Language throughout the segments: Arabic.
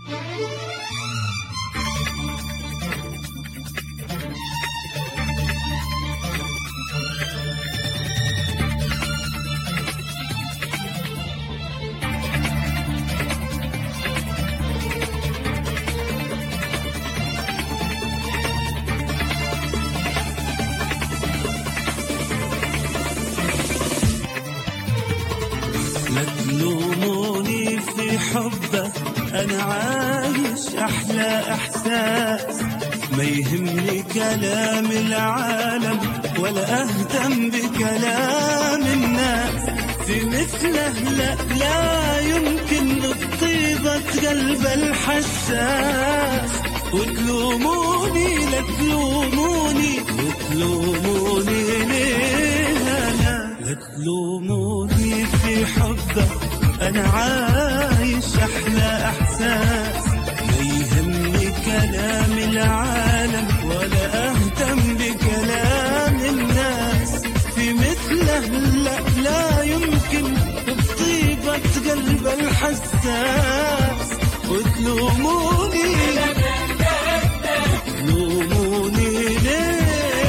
لا تلوموني في حبك، أنا عايش أحلى إحساس، ما يهمني كلام العالم ولا أهتم بكلام الناس. في مثله لا يمكن بطيبة قلب الحساس. وتلوموني لا تلوموني وتلوموني ليه أنا؟ لا تلوموني في حبك، أنا عايش أحلى إحساس، ما يهمني كلام العالم ولا أهتم بكلام الناس. في مثله لا يمكن بطيبة قلب الحساس. وتلوموني تلوموني ليه؟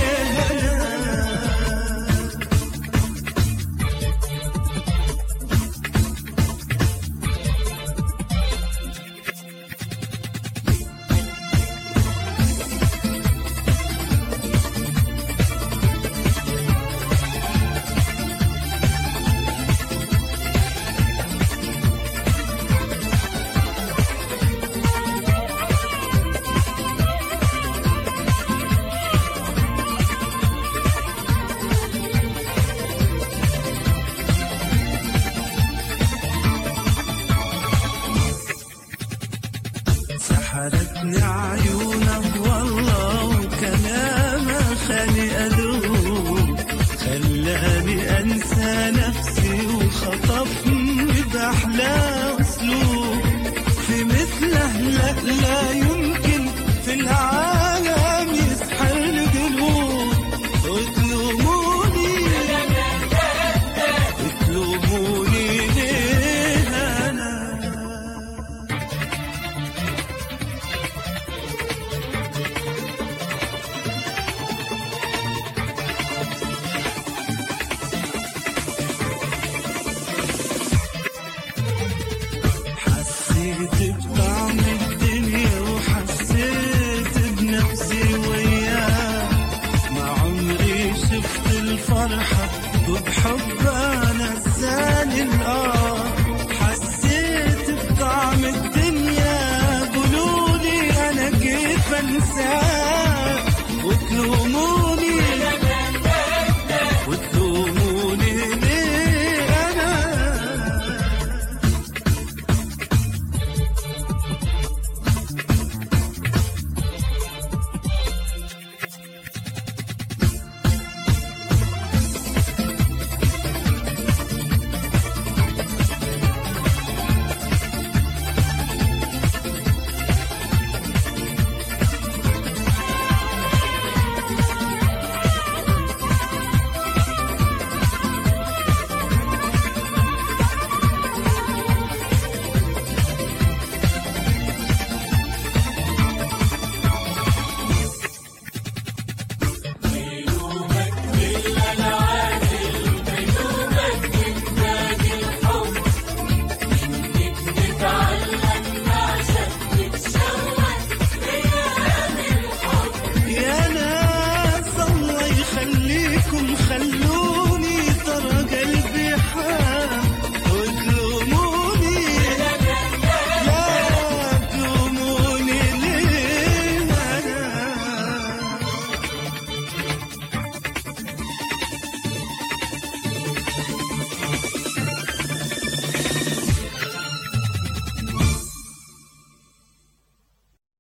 سحرتني عيونك والله، وكلامك خلي أذوب، خلاني أنسى نفسي وخطفني بأحلى أسلوب. في مثله لا يمكن في العالم يسحر القلوب. وتلوموني وتلوموني ليه أنا؟ حسيت بطعم الدنيا وحسيت بنفسي وياه، ما عمري شفت الفرحة وبحب أنا نساني حسيت بطعم الدنيا، قولولي أنا كيف أنساه؟ وتلوموني